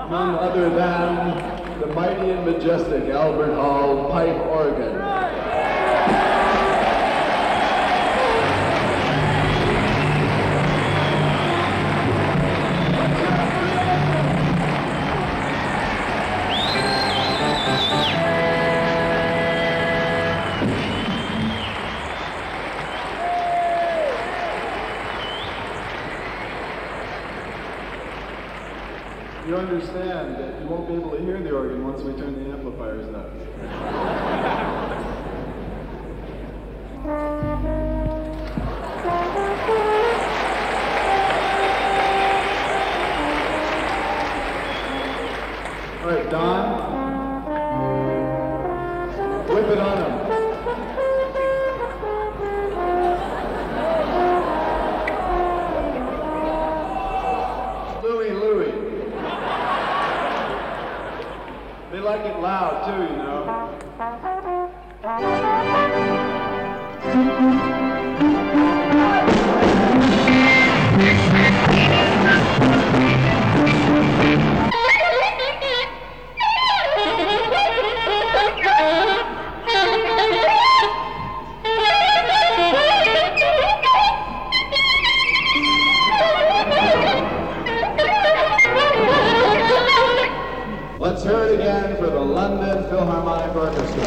none other than the mighty and majestic Albert Hall pipe organ. You understand that you won't be able to hear the organ once we turn the amplifiers up. All right, Don, whip it on him. Louie. They like it loud too, you know. Let's hear it again for the London Philharmonic Orchestra.